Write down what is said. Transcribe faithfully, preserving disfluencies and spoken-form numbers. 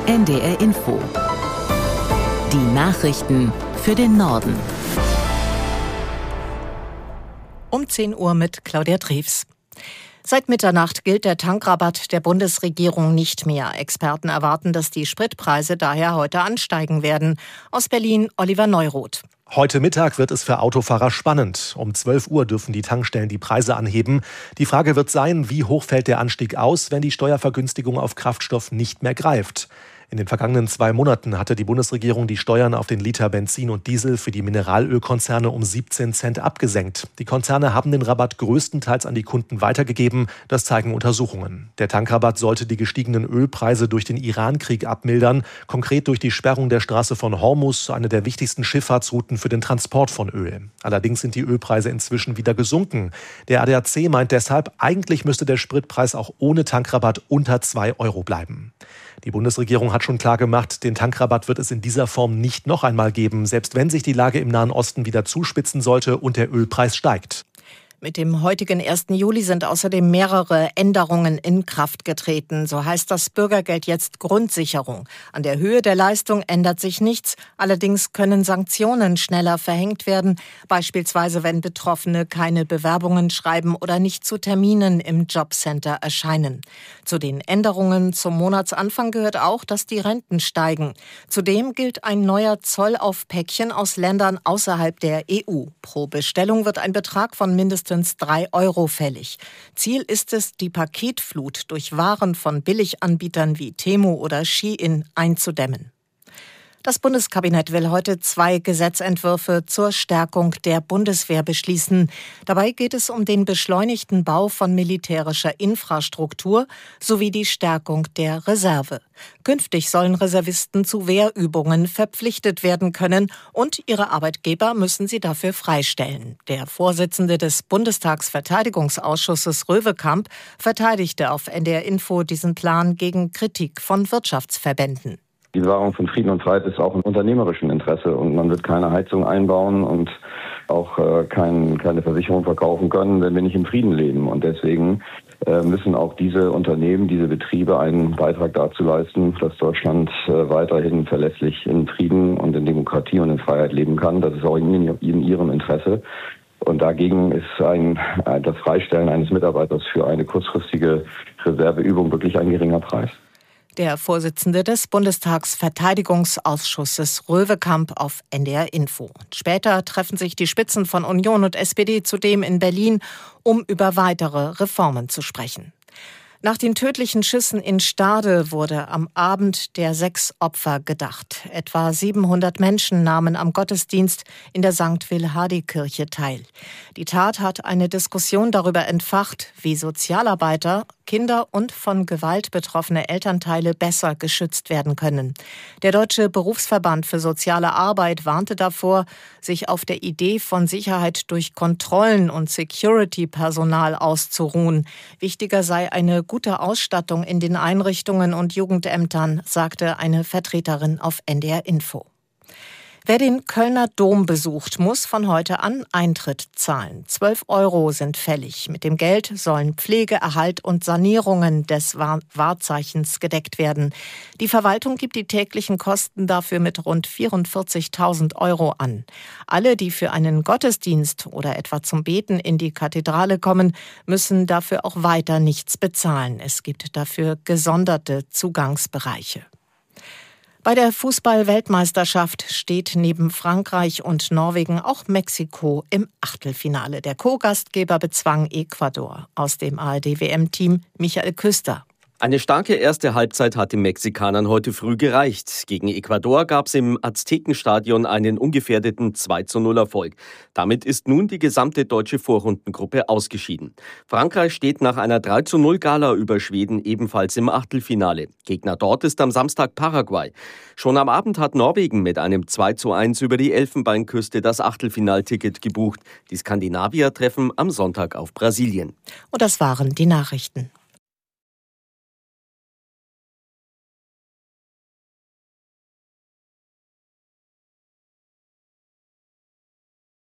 N D R Info. Die Nachrichten für den Norden. Um zehn Uhr mit Claudia Drews. Seit Mitternacht gilt der Tankrabatt der Bundesregierung nicht mehr. Experten erwarten, dass die Spritpreise daher heute ansteigen werden. Aus Berlin Oliver Neuroth. Heute Mittag wird es für Autofahrer spannend. Um zwölf Uhr dürfen die Tankstellen die Preise anheben. Die Frage wird sein, wie hoch fällt der Anstieg aus, wenn die Steuervergünstigung auf Kraftstoff nicht mehr greift. In den vergangenen zwei Monaten hatte die Bundesregierung die Steuern auf den Liter Benzin und Diesel für die Mineralölkonzerne um siebzehn Cent abgesenkt. Die Konzerne haben den Rabatt größtenteils an die Kunden weitergegeben. Das zeigen Untersuchungen. Der Tankrabatt sollte die gestiegenen Ölpreise durch den Iran-Krieg abmildern. Konkret durch die Sperrung der Straße von Hormuz, eine der wichtigsten Schifffahrtsrouten für den Transport von Öl. Allerdings sind die Ölpreise inzwischen wieder gesunken. Der A D A C meint deshalb, eigentlich müsste der Spritpreis auch ohne Tankrabatt unter zwei Euro bleiben. Die Bundesregierung hat schon klargemacht, den Tankrabatt wird es in dieser Form nicht noch einmal geben, selbst wenn sich die Lage im Nahen Osten wieder zuspitzen sollte und der Ölpreis steigt. Mit dem heutigen ersten Juli sind außerdem mehrere Änderungen in Kraft getreten. So heißt das Bürgergeld jetzt Grundsicherung. An der Höhe der Leistung ändert sich nichts. Allerdings können Sanktionen schneller verhängt werden. Beispielsweise, wenn Betroffene keine Bewerbungen schreiben oder nicht zu Terminen im Jobcenter erscheinen. Zu den Änderungen zum Monatsanfang gehört auch, dass die Renten steigen. Zudem gilt ein neuer Zoll auf Päckchen aus Ländern außerhalb der E U. Pro Bestellung wird ein Betrag von mindestens drei Euro fällig. Ziel ist es, die Paketflut durch Waren von Billiganbietern wie Temu oder Shein einzudämmen. Das Bundeskabinett will heute zwei Gesetzentwürfe zur Stärkung der Bundeswehr beschließen. Dabei geht es um den beschleunigten Bau von militärischer Infrastruktur sowie die Stärkung der Reserve. Künftig sollen Reservisten zu Wehrübungen verpflichtet werden können und ihre Arbeitgeber müssen sie dafür freistellen. Der Vorsitzende des Bundestagsverteidigungsausschusses Röwekamp verteidigte auf N D R Info diesen Plan gegen Kritik von Wirtschaftsverbänden. Die Bewahrung von Frieden und Freiheit ist auch im unternehmerischen Interesse und man wird keine Heizung einbauen und auch äh, kein, keine Versicherung verkaufen können, wenn wir nicht im Frieden leben. Und deswegen äh, müssen auch diese Unternehmen, diese Betriebe einen Beitrag dazu leisten, dass Deutschland äh, weiterhin verlässlich in Frieden und in Demokratie und in Freiheit leben kann. Das ist auch in, in ihrem Interesse. Und dagegen ist ein, das Freistellen eines Mitarbeiters für eine kurzfristige Reserveübung wirklich ein geringer Preis. Der Vorsitzende des Bundestagsverteidigungsausschusses Röwekamp auf N D R Info. Später treffen sich die Spitzen von Union und S P D zudem in Berlin, um über weitere Reformen zu sprechen. Nach den tödlichen Schüssen in Stade wurde am Abend der sechs Opfer gedacht. Etwa siebenhundert Menschen nahmen am Gottesdienst in der Sankt Will-Hardy-Kirche teil. Die Tat hat eine Diskussion darüber entfacht, wie Sozialarbeiter, Kinder und von Gewalt betroffene Elternteile besser geschützt werden können. Der Deutsche Berufsverband für soziale Arbeit warnte davor, sich auf der Idee von Sicherheit durch Kontrollen und Security-Personal auszuruhen. Wichtiger sei eine gute Ausstattung in den Einrichtungen und Jugendämtern, sagte eine Vertreterin auf N D R Info. Wer den Kölner Dom besucht, muss von heute an Eintritt zahlen. Zwölf Euro sind fällig. Mit dem Geld sollen Pflege, Erhalt und Sanierungen des Wahrzeichens gedeckt werden. Die Verwaltung gibt die täglichen Kosten dafür mit rund vierundvierzigtausend Euro an. Alle, die für einen Gottesdienst oder etwa zum Beten in die Kathedrale kommen, müssen dafür auch weiter nichts bezahlen. Es gibt dafür gesonderte Zugangsbereiche. Bei der Fußball-Weltmeisterschaft steht neben Frankreich und Norwegen auch Mexiko im Achtelfinale. Der Co-Gastgeber bezwang Ecuador. Aus dem A R D-W M-Team Michael Küster. Eine starke erste Halbzeit hat den Mexikanern heute früh gereicht. Gegen Ecuador gab es im Aztekenstadion einen ungefährdeten zwei zu null Erfolg. Damit ist nun die gesamte deutsche Vorrundengruppe ausgeschieden. Frankreich steht nach einer drei zu null Gala über Schweden ebenfalls im Achtelfinale. Gegner dort ist am Samstag Paraguay. Schon am Abend hat Norwegen mit einem zwei zu eins über die Elfenbeinküste das Achtelfinalticket gebucht. Die Skandinavier treffen am Sonntag auf Brasilien. Und das waren die Nachrichten.